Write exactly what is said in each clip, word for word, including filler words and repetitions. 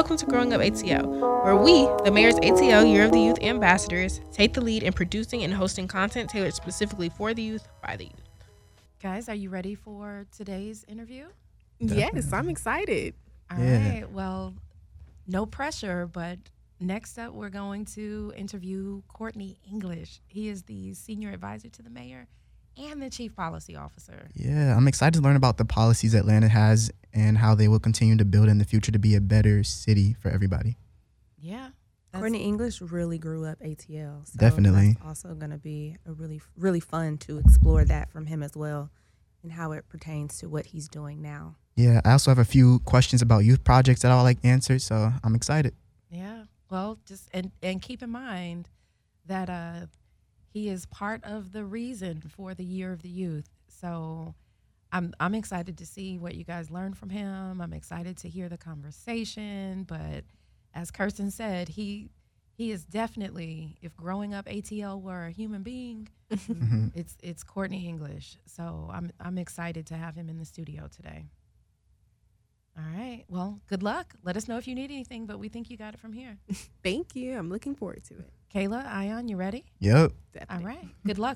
welcome to Growing Up A T L, where we, the Mayor's A T L Year of the Youth ambassadors, take the lead in producing and hosting content tailored specifically for the youth by the youth. Guys, are you ready for today's interview? Definitely. Yes, I'm excited. All Yeah. right. Well, no pressure, but next up we're going to interview Courtney English. He is the senior advisor to the mayor and the chief policy officer. Yeah, I'm excited to learn about the policies Atlanta has and how they will continue to build in the future to be a better city for everybody. Yeah. that's- Courtney English really grew up A T L. So Definitely. That's also going to be a really, really fun to explore that from him as well and how it pertains to what he's doing now. Yeah, I also have a few questions about youth projects that I'll like answered, so I'm excited. Yeah. Well, just and, and keep in mind that uh, he is part of the reason for the Year of the Youth. So I'm I'm excited to see what you guys learn from him. I'm excited to hear the conversation. But as Kirsten said, he he is definitely, if growing up A T L were a human being, Mhm. it's it's Courtney English. So I'm I'm excited to have him in the studio today. All right. Well, good luck. Let us know if you need anything, but we think you got it from here. Thank you. I'm looking forward to it. Kayla, Ion, you ready? Yep. Definitely. All right. Good luck.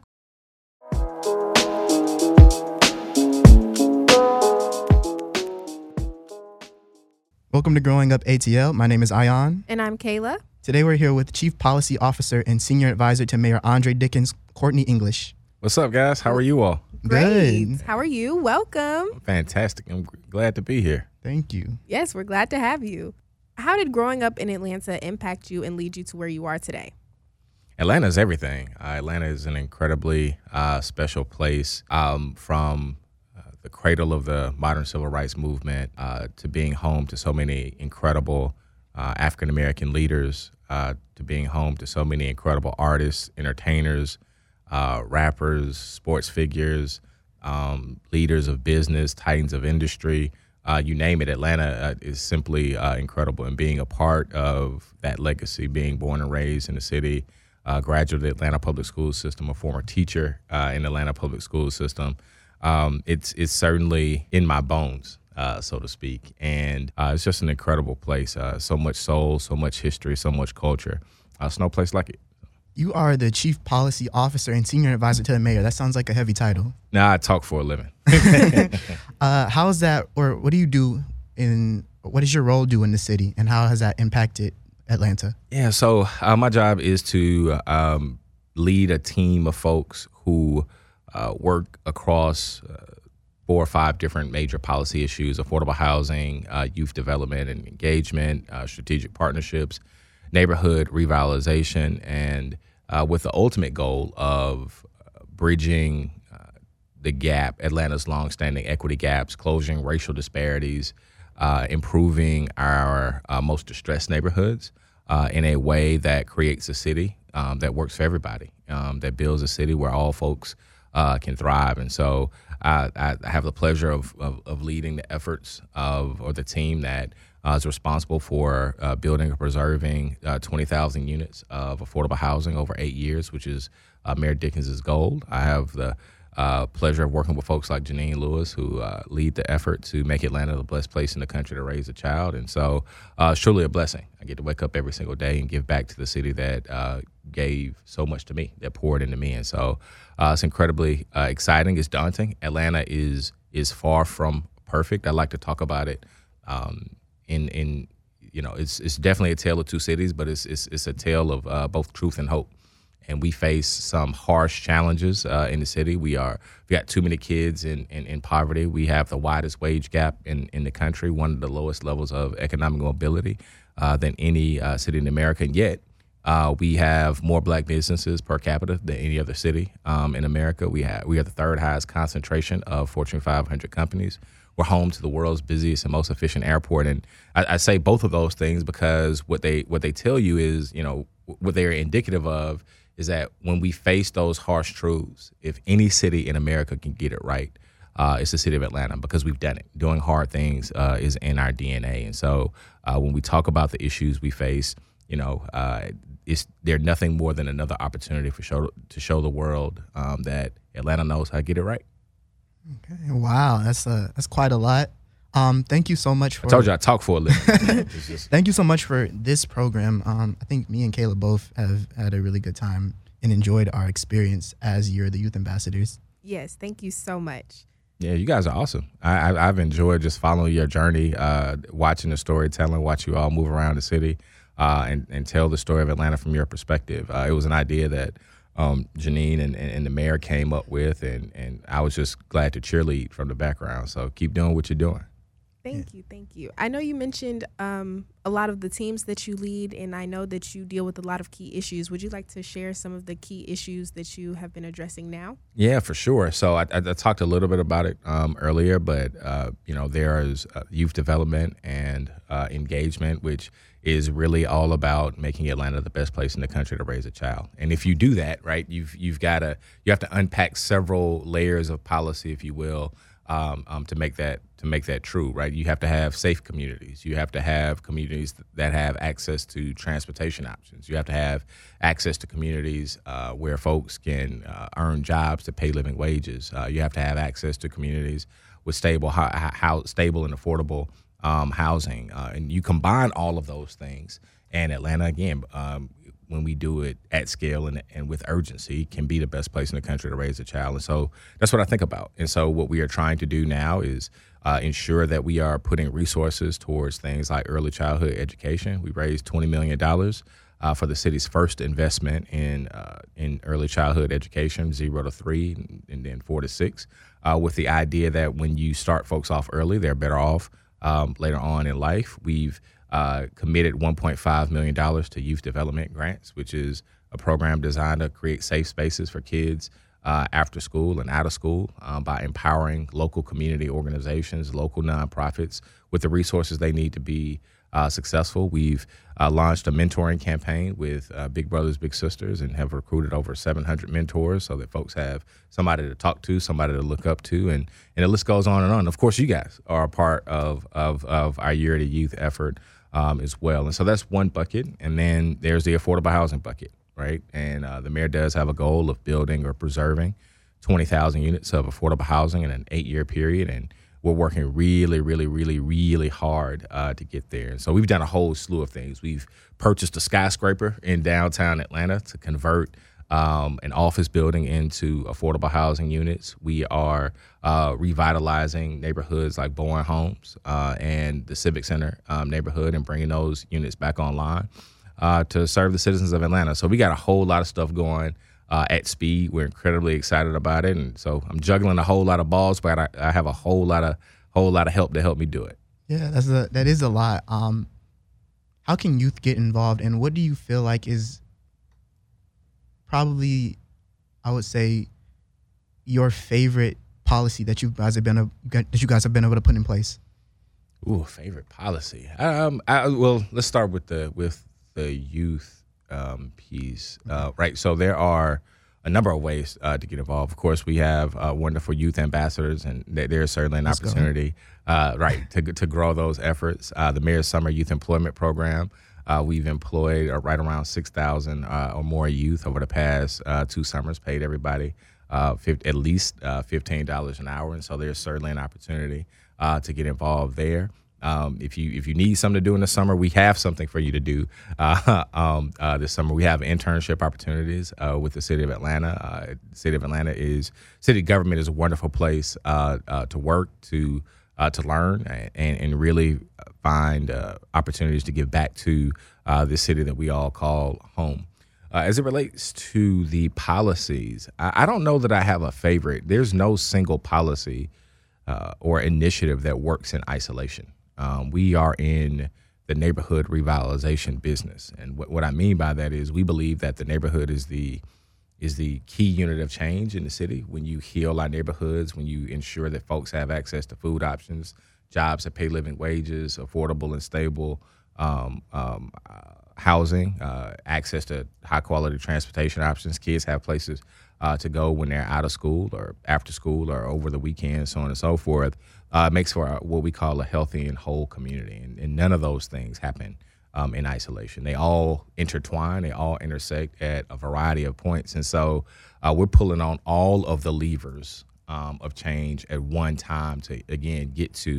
Welcome to Growing Up A T L. My name is Ion. And I'm Kayla. Today we're here with Chief Policy Officer and Senior Advisor to Mayor Andre Dickens, Courtney English. What's up, guys? How are you all? Great. Good. How are you? Welcome. Fantastic. I'm g- glad to be here. Thank you. Yes, we're glad to have you. How did growing up in Atlanta impact you and lead you to where you are today? Atlanta is everything. Uh, Atlanta is an incredibly uh, special place. Um, from uh, the cradle of the modern civil rights movement uh, to being home to so many incredible uh, African American leaders, uh, to being home to so many incredible artists, entertainers, uh, rappers, sports figures, um, leaders of business, titans of industry. Uh, you name it, Atlanta uh, is simply uh, incredible. And being a part of that legacy, being born and raised in the city, uh, graduate of the Atlanta Public School System, a former teacher uh, in the Atlanta Public School System, um, it's it's certainly in my bones, uh, so to speak. And uh, it's just an incredible place. Uh, so much soul, so much history, so much culture. Uh, there's no place like it. You are the Chief Policy Officer and Senior Advisor to the Mayor. That sounds like a heavy title. Now I talk for a living. Uh, how is that, or what do you do in, what does your role do in the city, and how has that impacted Atlanta? Yeah, so uh, my job is to um, lead a team of folks who uh, work across uh, four or five different major policy issues: affordable housing, uh, youth development and engagement, uh, strategic partnerships, neighborhood revitalization, and uh, with the ultimate goal of uh, bridging uh, the gap, Atlanta's longstanding equity gaps, closing racial disparities, uh, improving our uh, most distressed neighborhoods uh, in a way that creates a city um, that works for everybody, um, that builds a city where all folks uh, can thrive. And so I, I have the pleasure of, of, of leading the efforts of, or the team that uh, is responsible for uh, building and preserving uh, twenty thousand units of affordable housing over eight years, which is uh, Mayor Dickens' goal. I have the uh, pleasure of working with folks like Janine Lewis, who uh, lead the effort to make Atlanta the best place in the country to raise a child. And so uh, it's truly a blessing. I get to wake up every single day and give back to the city that uh, gave so much to me, that poured into me. And so uh, it's incredibly uh, exciting. It's daunting. Atlanta is is far from perfect. I like to talk about it um, in, in you know, it's it's definitely a tale of two cities, but it's it's, it's a tale of uh, both truth and hope. And we face some harsh challenges uh, in the city. We are we got too many kids in, in, in poverty. We have the widest wage gap in, in the country, one of the lowest levels of economic mobility uh, than any uh, city in America. And yet, uh, we have more black businesses per capita than any other city um, in America. We have we have the third highest concentration of Fortune five hundred companies. We're home to the world's busiest and most efficient airport. And I, I say both of those things because what they what they tell you is, you know, what they're indicative of is that when we face those harsh truths, if any city in America can get it right, uh, it's the city of Atlanta, because we've done it. Doing hard things uh, is in our D N A. And so uh, when we talk about the issues we face, you know, uh, it's, they're nothing more than another opportunity for show, to show the world um, that Atlanta knows how to get it right. Okay. Wow, that's uh, that's quite a lot. Um, thank you so much for. I told you I talk for a living. It's just- Thank you so much for this program. Um, I think me and Kayla both have had a really good time and enjoyed our experience as you're the youth ambassadors. Yes, thank you so much. Yeah, you guys are awesome. I, I, I've enjoyed just following your journey, uh, watching the storytelling, watch you all move around the city, uh, and, and tell the story of Atlanta from your perspective. Uh, it was an idea that um, Janine and, and, and the mayor came up with, and, and I was just glad to cheerlead from the background. So keep doing what you're doing. Thank you, thank you. I know you mentioned um, a lot of the teams that you lead, and I know that you deal with a lot of key issues. Would you like to share some of the key issues that you have been addressing now? Yeah, for sure. So I, I, I talked a little bit about it um, earlier, but uh, you know, there is uh, youth development and uh, engagement, which is really all about making Atlanta the best place in the country to raise a child. And if you do that, right, you've you've got to you have to unpack several layers of policy, if you will. Um, um, to make that to make that true, right? You have to have safe communities. You have to have communities that have access to transportation options. You have to have access to communities uh, where folks can uh, earn jobs to pay living wages. Uh, you have to have access to communities with stable, how, how stable and affordable um, housing. Uh, and you combine all of those things, and Atlanta, again, um, when we do it at scale and, and with urgency, can be the best place in the country to raise a child. And so that's what I think about. And so what we are trying to do now is uh, ensure that we are putting resources towards things like early childhood education. We raised twenty million dollars uh, for the city's first investment in uh, in early childhood education, zero to three, and then four to six, uh, with the idea that when you start folks off early, they're better off um, later on in life. We've Uh, committed one point five million dollars to youth development grants, which is a program designed to create safe spaces for kids uh, after school and out of school um, by empowering local community organizations, local nonprofits with the resources they need to be uh, successful. We've uh, launched a mentoring campaign with uh, Big Brothers Big Sisters and have recruited over seven hundred mentors so that folks have somebody to talk to, somebody to look up to, and, and the list goes on and on. Of course, you guys are a part of, of, of our Year of the Youth effort Um, as well. And so that's one bucket. And then there's the affordable housing bucket, right? And uh, the mayor does have a goal of building or preserving twenty thousand units of affordable housing in an eight-year period. And we're working really, really, really, really hard uh, to get there. And so we've done a whole slew of things. We've purchased a skyscraper in downtown Atlanta to convert Um, an office building into affordable housing units. We are uh, revitalizing neighborhoods like Bowen Homes uh, and the Civic Center um, neighborhood and bringing those units back online uh, to serve the citizens of Atlanta. So we got a whole lot of stuff going uh, at speed. We're incredibly excited about it, and so I'm juggling a whole lot of balls, but I, I have a whole lot of whole lot of help to help me do it. Yeah, that's a, that is a lot. Um, how can youth get involved, and what do you feel like is probably, I would say, your favorite policy that you guys have been a, that you guys have been able to put in place? Ooh, favorite policy. Um, I, well, let's start with the with the youth um, piece, uh, right? So there are a number of ways uh, to get involved. Of course, we have uh, wonderful youth ambassadors, and th- there's certainly an Let's opportunity, uh, right, to to grow those efforts. Uh, the Mayor's Summer Youth Employment Program. Uh, we've employed uh, right around six thousand uh, or more youth over the past uh, two summers, paid everybody uh, fifty, at least uh, fifteen dollars an hour. And so there's certainly an opportunity uh, to get involved there. Um, if you if you need something to do in the summer, we have something for you to do uh, um, uh, this summer. We have internship opportunities uh, with the City of Atlanta. Uh, the City of Atlanta is, city government is a wonderful place uh, uh, to work, to Uh, to learn and, and really find uh, opportunities to give back to uh, this city that we all call home. Uh, as it relates to the policies, I, I don't know that I have a favorite. There's no single policy uh, or initiative that works in isolation. Um, we are in the neighborhood revitalization business. And what, what I mean by that is we believe that the neighborhood is the is the key unit of change in the city. When you heal our neighborhoods, when you ensure that folks have access to food options, jobs that pay living wages, affordable and stable um, um, uh, housing, uh, access to high quality transportation options, kids have places uh, to go when they're out of school or after school or over the weekend, so on and so forth, uh, makes for a, what we call a healthy and whole community. And, and none of those things happen Um, in isolation. They all intertwine, they all intersect at a variety of points. And so uh, we're pulling on all of the levers um, of change at one time to, again, get to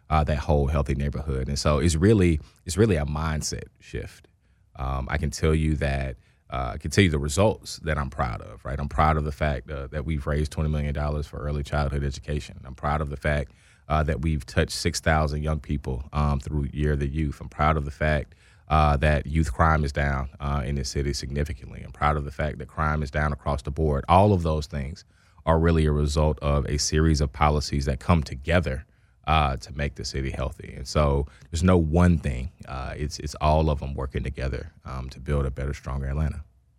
uh, that whole healthy neighborhood. And so it's really it's really a mindset shift. Um, I can tell you that uh, I can tell you the results that I'm proud of. Right, I'm proud of the fact uh, that we've raised twenty million dollars for early childhood education. I'm proud of the fact uh, that we've touched six thousand young people um, through Year of the Youth. I'm proud of the fact uh, that youth crime is down uh, in this city significantly. I'm proud of the fact that crime is down across the board. All of those things are really a result of a series of policies that come together uh, to make the city healthy. And so there's no one thing. Uh, it's it's all of them working together um, to build a better, stronger Atlanta.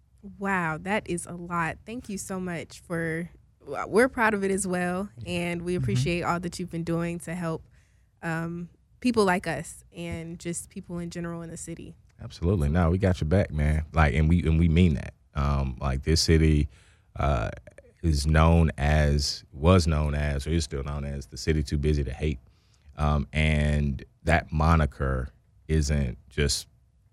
Wow, that is a lot. Thank you so much for, we're proud of it as well. And we appreciate mm-hmm. all that you've been doing to help um, people like us and just people in general in the city. Absolutely. No, we got your back, man. Like, and we, and we mean that. Um, like this city, uh, is known as, was known as, or is still known as the city too busy to hate. Um, and that moniker isn't just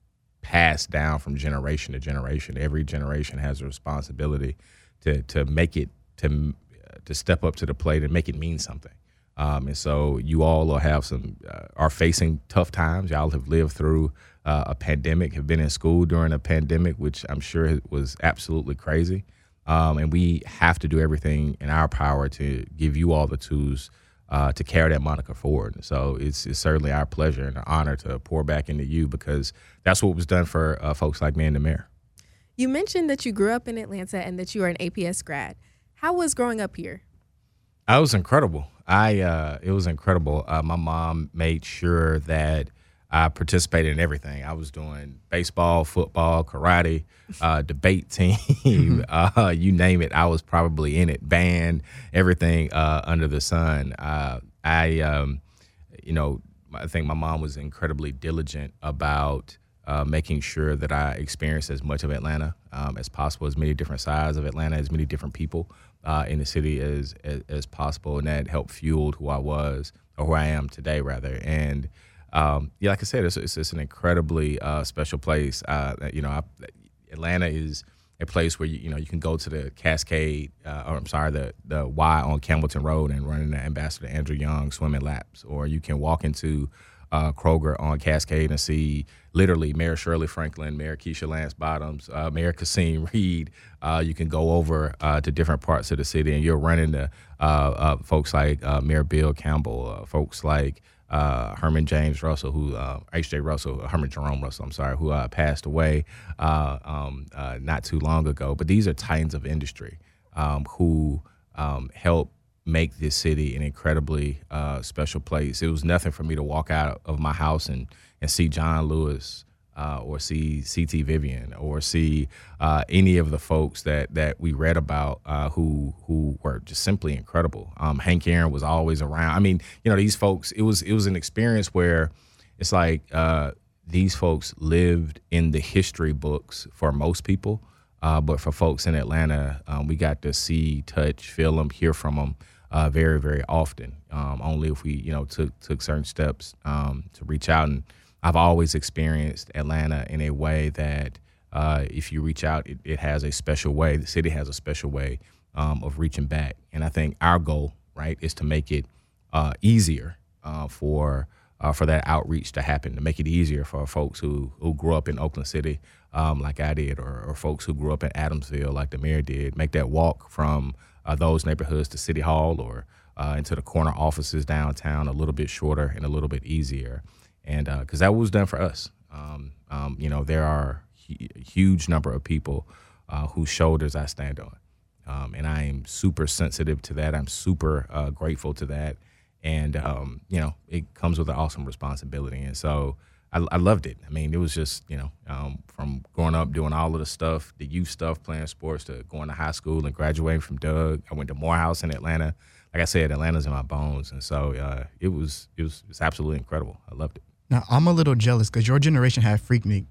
passed down from generation to generation. Every generation has a responsibility to to make it, to to step up to the plate and make it mean something. Um, and so you all will have some, uh, are facing tough times. Y'all have lived through uh, a pandemic, have been in school during a pandemic, which I'm sure was absolutely crazy. Um, and we have to do everything in our power to give you all the tools uh, to carry that moniker forward. So it's, it's certainly our pleasure and an honor to pour back into you, because that's what was done for uh, folks like me and the mayor. You mentioned that you grew up in Atlanta and that you are an A P S grad. How was growing up here? Uh, it was incredible. I uh, it was incredible. Uh, my mom made sure that I participated in everything. I was doing baseball, football, karate, uh, debate team, uh, you name it. I was probably in it. Band, everything uh, under the sun. Uh, I, um, you know, I think my mom was incredibly diligent about uh, making sure that I experienced as much of Atlanta um, as possible, as many different sides of Atlanta, as many different people uh, in the city as, as as possible, and that helped fuel who I was, or who I am today, rather. And Um, yeah, like I said, it's, it's, it's an incredibly uh, special place. Uh, you know, I, Atlanta is a place where you, you know you can go to the Cascade, uh, or I'm sorry, the the Y on Campbellton Road and run into Ambassador Andrew Young swimming laps, or you can walk into uh, Kroger on Cascade and see literally Mayor Shirley Franklin, Mayor Keisha Lance Bottoms, uh, Mayor Kasim Reed. Uh, you can go over uh, to different parts of the city and you'll run into uh, uh, folks like uh, Mayor Bill Campbell, uh, folks like Uh, Herman James Russell, who uh, H J Russell, Herman Jerome Russell, I'm sorry, who uh, passed away uh, um, uh, not too long ago. But these are titans of industry um, who um, help make this city an incredibly uh, special place. It was nothing for me to walk out of my house and, and see John Lewis uh, or see C T Vivian or see uh, any of the folks that that we read about uh, who who were just simply incredible. Um, Hank Aaron was always around. I mean, you know, these folks. It was it was an experience where it's like uh, these folks lived in the history books for most people, uh, but for folks in Atlanta, um, we got to see, touch, feel them, hear from them uh, very very often. Um, only if we you know took took certain steps um, to reach out. And I've always experienced Atlanta in a way that uh, if you reach out, it, it has a special way. The city has a special way um, of reaching back. And I think our goal, right, is to make it uh, easier uh, for uh, for that outreach to happen, to make it easier for folks who, who grew up in Oakland City um, like I did, or, or folks who grew up in Adamsville like the mayor did, make that walk from uh, those neighborhoods to City Hall or uh, into the corner offices downtown a little bit shorter and a little bit easier. And because uh, that was done for us. Um, um, you know, there are a huge number of people uh, whose shoulders I stand on. Um, and I am super sensitive to that. I'm super uh, grateful to that. And, um, you know, it comes with an awesome responsibility. And so I, I loved it. I mean, it was just, you know, um, from growing up doing all of the stuff, the youth stuff, playing sports, to going to high school and graduating from Doug. I went to Morehouse in Atlanta. Like I said, Atlanta's in my bones. And so uh, it was it was, it was absolutely incredible. I loved it. Now, I'm a little jealous because your generation had Freaknik.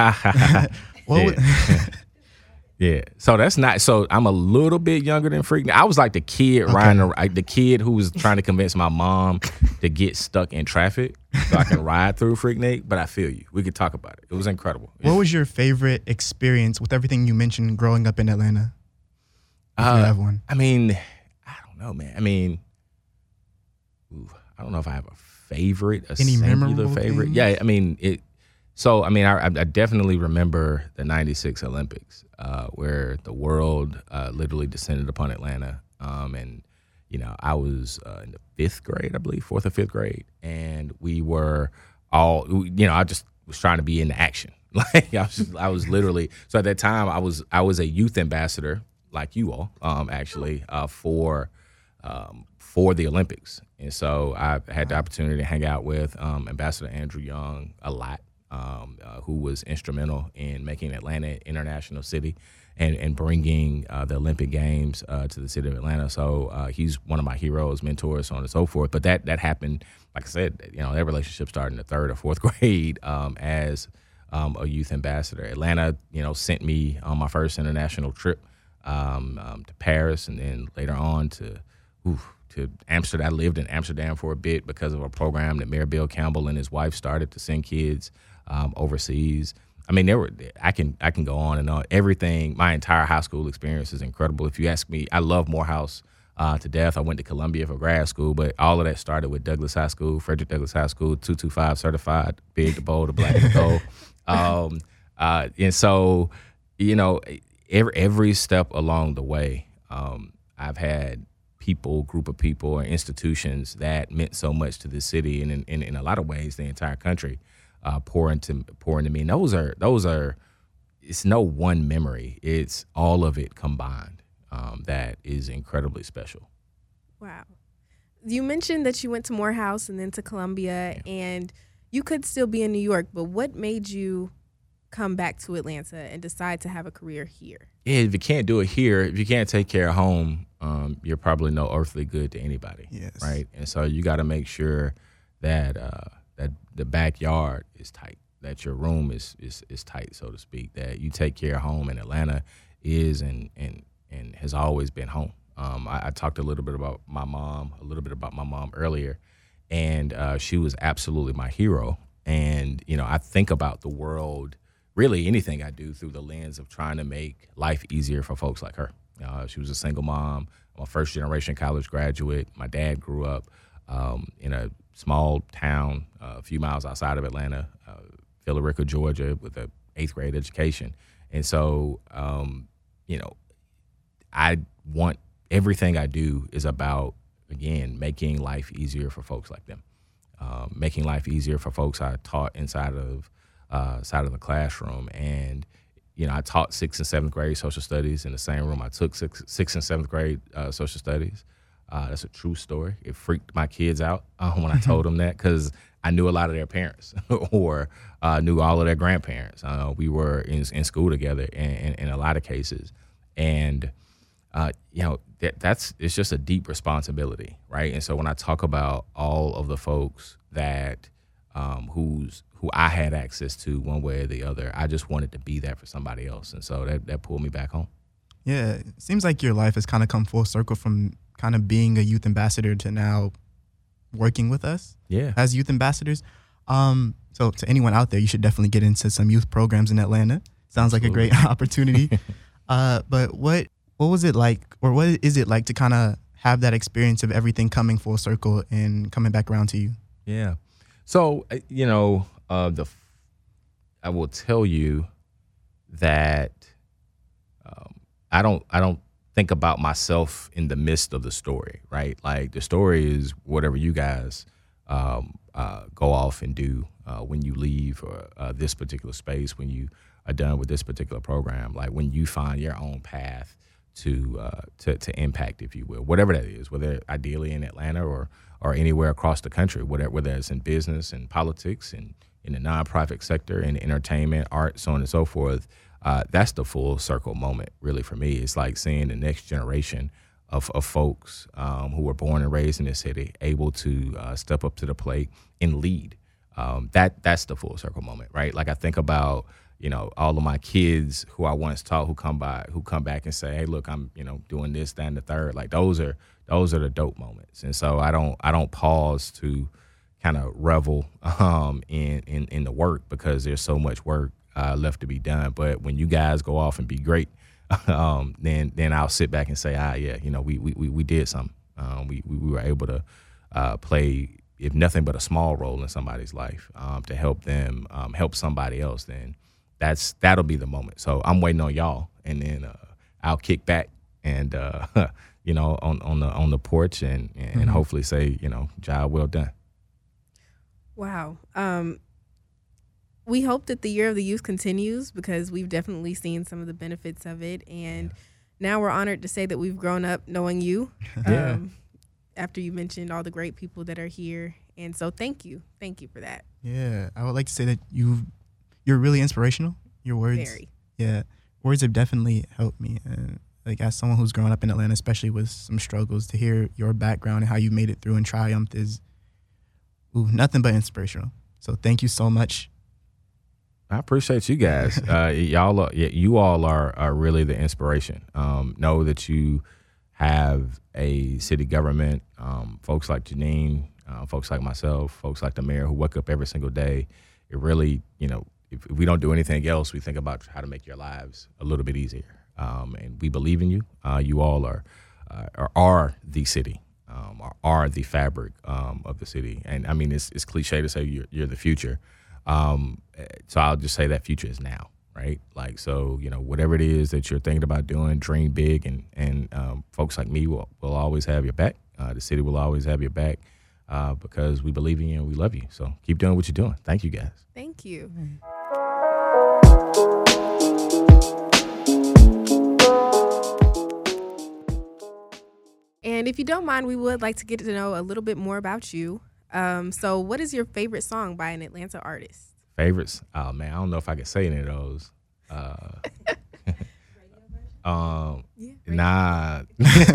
what yeah. would, yeah. So that's not. So I'm a little bit younger than Freaknik. I was like the kid okay. riding, like the kid who was trying to convince my mom to get stuck in traffic so I can ride through Freaknik. But I feel you. We could talk about it. It was incredible. What yeah. was your favorite experience with everything you mentioned growing up in Atlanta? If uh, you have one. I mean, I don't know, man. I mean, ooh, I don't know if I have a favorite, a Any singular memorable favorite. things? Yeah, I mean it. So I mean, I, I definitely remember the ninety-six Olympics, uh, where the world uh, literally descended upon Atlanta, um, and you know, I was uh, in the fifth grade, I believe, fourth or fifth grade, and we were all, you know, I just was trying to be in the action. Like I was, just, I was literally. So at that time, I was, I was a youth ambassador, like you all, um, actually, uh, for, um, for the Olympics, and so I had the opportunity to hang out with um, Ambassador Andrew Young a lot, um, uh, who was instrumental in making Atlanta an international city. And, and bringing uh, the Olympic Games uh, to the city of Atlanta. So uh, he's one of my heroes, mentors, so on and so forth. But that that happened, like I said, you know, that relationship started in the third or fourth grade um, as um, a youth ambassador. Atlanta, you know, sent me on my first international trip um, um, to Paris, and then later on to oof, to Amsterdam. I lived in Amsterdam for a bit because of a program that Mayor Bill Campbell and his wife started to send kids um, overseas. I mean, there were. I can I can go on and on. Everything. My entire high school experience is incredible. If you ask me, I love Morehouse uh, to death. I went to Columbia for grad school, but all of that started with Douglas High School, Frederick Douglass High School, two two five certified, big, the bold, the black, and the gold. Um, uh, and so, you know, every every step along the way, um, I've had people, group of people, or institutions that meant so much to the city, and in, in, in a lot of ways, the entire country. Uh, pour into pour into me. And those are those are. It's no one memory. It's all of it combined. Um, that is incredibly special. Wow. You mentioned that you went to Morehouse and then to Columbia, yeah. and you could still be in New York. But what made you come back to Atlanta and decide to have a career here? Yeah, if you can't do it here, if you can't take care of home, um, you're probably no earthly good to anybody. Yes. Right. And so you got to make sure that. Uh, that the backyard is tight, that your room is, is is tight, so to speak, that you take care of home. And Atlanta is and and, and has always been home. Um, I, I talked a little bit about my mom, a little bit about my mom earlier, and uh, she was absolutely my hero. And, you know, I think about the world, really anything I do, through the lens of trying to make life easier for folks like her. Uh, she was a single mom, I'm a first generation college graduate. My dad grew up um, in a small town uh, a few miles outside of Atlanta, uh, Villa-Rica, Georgia, with an eighth grade education. And so, um, you know, I want everything I do is about, again, making life easier for folks like them, um, making life easier for folks I taught inside of uh, side of the classroom. And, you know, I taught sixth and seventh grade social studies in the same room I took sixth, sixth and seventh grade uh, social studies. Uh, that's a true story. It freaked my kids out uh, when I told them that, because I knew a lot of their parents or uh, knew all of their grandparents. Uh, we were in, in school together in, in, in a lot of cases. And, uh, you know, that, that's it's just a deep responsibility, right? And so when I talk about all of the folks that um, who's who I had access to one way or the other, I just wanted to be that for somebody else. And so that, that pulled me back home. Yeah, it seems like your life has kind of come full circle from kind of being a youth ambassador to now working with us yeah. as youth ambassadors. Um, so to anyone out there, you should definitely get into some youth programs in Atlanta. Sounds Absolutely. Like a great opportunity. uh, but what what was it like, or what is it like to kind of have that experience of everything coming full circle and coming back around to you? Yeah. So, you know, uh, the I will tell you that um, I don't I don't think about myself in the midst of the story, right? Like, the story is whatever you guys um, uh, go off and do uh, when you leave or, uh, this particular space, when you are done with this particular program, like when you find your own path to uh, to, to impact, if you will, whatever that is, whether ideally in Atlanta or or anywhere across the country, whether, whether it's in business and politics and in the nonprofit sector and entertainment, art, so on and so forth. Uh, that's the full circle moment, really, for me. It's like seeing the next generation of, of folks um, who were born and raised in this city able to uh, step up to the plate and lead. Um, that that's the full circle moment, right? Like, I think about, you know, all of my kids who I once taught who come by, who come back and say, "Hey, look, I'm, you know, doing this, that, and the third." Like, those are those are the dope moments. And so I don't I don't pause to kind of revel um, in, in in the work, because there's so much work Uh, left to be done. But when you guys go off and be great, um, then then I'll sit back and say, ah, yeah, you know, we we we, we did something. Um, we, we we were able to uh, play, if nothing but a small role in somebody's life, um, to help them um, help somebody else, then that's that'll be the moment. So I'm waiting on y'all, and then uh, I'll kick back and uh, you know on, on the on the porch and and Mhm. hopefully say, you know, job well done. Wow. Um, we hope that the year of the youth continues because we've definitely seen some of the benefits of it. And now we're honored to say that we've grown up knowing you. Yeah. Um, after you mentioned all the great people that are here. And so thank you. Thank you for that. Yeah, I would like to say that you you're really inspirational. Your words, Very. yeah, words have definitely helped me. And like as someone who's grown up in Atlanta, especially with some struggles, to hear your background and how you made it through and triumphed is ooh, nothing but inspirational. So thank you so much. I appreciate you guys. Uh, y'all, are, y- you all are, are really the inspiration. Um, know that you have a city government, um, folks like Janine, uh, folks like myself, folks like the mayor who wake up every single day. It really, you know, if, if we don't do anything else, we think about how to make your lives a little bit easier. Um, and we believe in you. Uh, you all are, uh, are are the city, um, are, are the fabric um, of the city. And I mean, it's it's cliche to say you're, you're the future. Um, so I'll just say that future is now, right? Like, so, you know, whatever it is that you're thinking about doing, dream big, and, and, um, folks like me will, will always have your back. Uh, the city will always have your back, uh, because we believe in you and we love you. So keep doing what you're doing. Thank you guys. Thank you. And if you don't mind, we would like to get to know a little bit more about you. Um, so what is your favorite song by an Atlanta artist? Favorites? Oh man, I don't know if I can say any of those. Uh, um, Yeah. nah.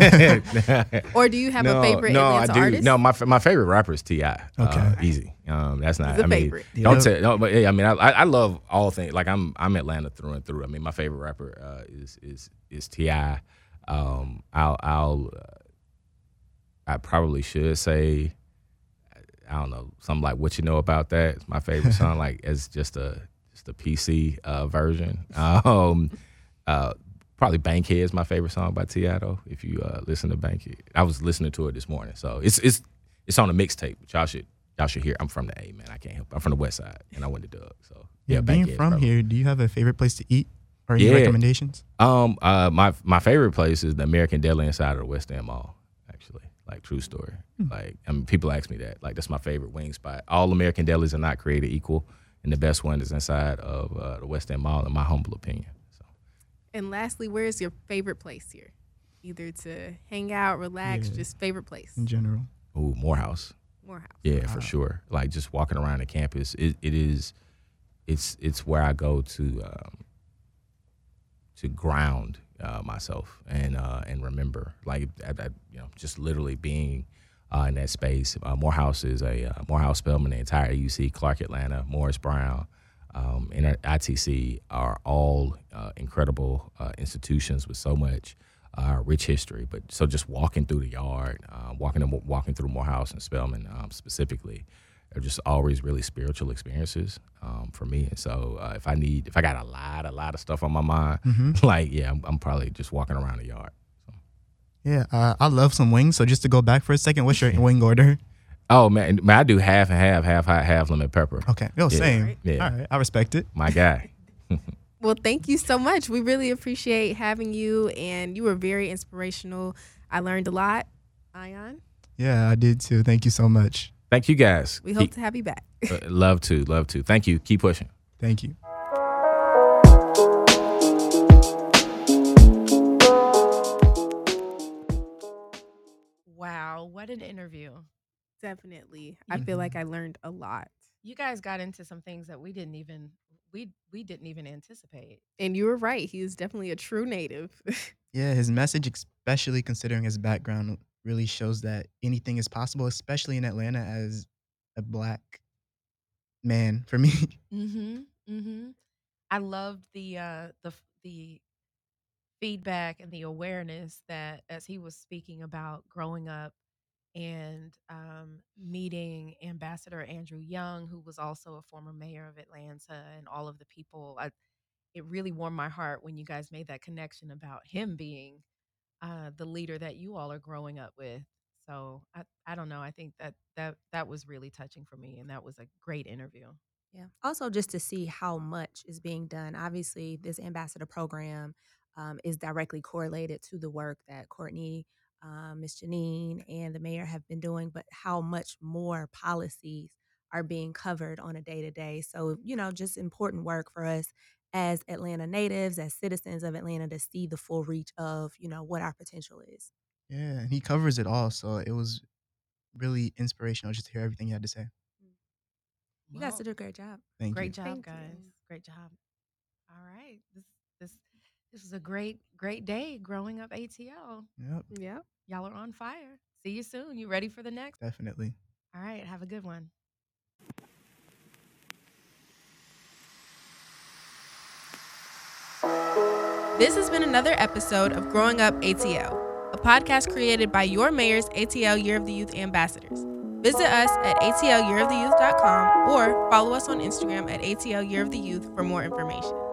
Or do you have no, a favorite no, Atlanta I do. artist? No, my my favorite rapper is T I. Okay. uh, easy. Um, that's not. He's a I mean, favorite. don't Yeah. say no, but yeah, I mean, I I I love all things. Like I'm I'm Atlanta through and through. I mean, my favorite rapper uh, is is is T I. Um, I'll I'll uh, I probably should say, I don't know, something like "What You Know About That." It's my favorite song. Like it's just a just a P C uh, version. Um, uh, probably "Bankhead" is my favorite song by T I though. If you uh, listen to Bankhead, I was listening to it this morning, so it's it's it's on a mixtape. But y'all should y'all should hear. I'm from the A, man. I can't help. I'm from the West Side, and I went to Doug. So yeah, Yeah, being Bankhead's from probably- here, do you have a favorite place to eat or any Yeah. recommendations? Um, uh, my my favorite place is the American Deli inside of the West End Mall. Actually, like true story. Like, I mean, people ask me that. Like, that's my favorite wing spot. All American delis are not created equal, and the best one is inside of uh, the West End Mall, in my humble opinion. So, And lastly, where is your favorite place here? Either to hang out, relax, Yeah. just favorite place. In general. ooh, Morehouse. Morehouse. Yeah, Wow. for sure. Like just walking around the campus, it, it is, it's it's where I go to um, to ground uh, myself and uh, and remember, like at, at, you know, just literally being uh, in that space. Uh, Morehouse is a uh, Morehouse, Spelman, the entire A U C, Clark Atlanta, Morris Brown, um, and I T C are all uh, incredible uh, institutions with so much uh, rich history. But so just walking through the yard, uh, walking in, walking through Morehouse and Spelman um, specifically, are just always really spiritual experiences um, for me. And so uh, if I need, if I got a lot, a lot of stuff on my mind, Mhm. like yeah, I'm, I'm probably just walking around the yard. Yeah, uh, I love some wings. So just to go back for a second, what's your wing order? Oh man, man, I do half and half, half hot, half lemon pepper. Okay, yo, Yeah. same. Right. Yeah. All right, I respect it. My guy. Well, thank you so much. We really appreciate having you, and you were very inspirational. I learned a lot. Ion, Yeah, I did too. Thank you so much. Thank you guys. we hope Keep- to have you back. uh, love to, love to. Thank you. Keep pushing. Thank you. Wow, what an interview. Definitely. I feel like I learned a lot. You guys got into some things that we didn't even we we didn't even anticipate. And you were right. He is definitely a true native. Yeah, his message, especially considering his background, really shows that anything is possible, especially in Atlanta as a black man for me. Mhm. Mhm. I loved the uh the f- the feedback and the awareness that as he was speaking about growing up and um, meeting Ambassador Andrew Young, who was also a former mayor of Atlanta, and all of the people. I, it really warmed my heart when you guys made that connection about him being uh, the leader that you all are growing up with. So I, I don't know. I think that, that that was really touching for me, and that was a great interview. Yeah. Also, just to see how much is being done. Obviously, this ambassador program um, is directly correlated to the work that Courtney, um, Miz Janine, and the mayor have been doing, but how much more policies are being covered on a day to day. So, you know, just important work for us as Atlanta natives, as citizens of Atlanta, to see the full reach of, you know, what our potential is. Yeah, and he covers it all, so it was really inspirational just to hear everything he had to say. You guys Well, did a great job. Thank great you. job, Thank guys. you. Great job. All right. This this this is a great, great day growing up A T L. Yep, Yeah. Y'all are on fire. See you soon. You ready for the next? definitely. All right. Have a good one. This has been another episode of Growing Up A T L, a podcast created by your mayor's A T L Year of the Youth ambassadors. Visit us at A T L year of the youth dot com or follow us on Instagram at A T L Year of the Youth for more information.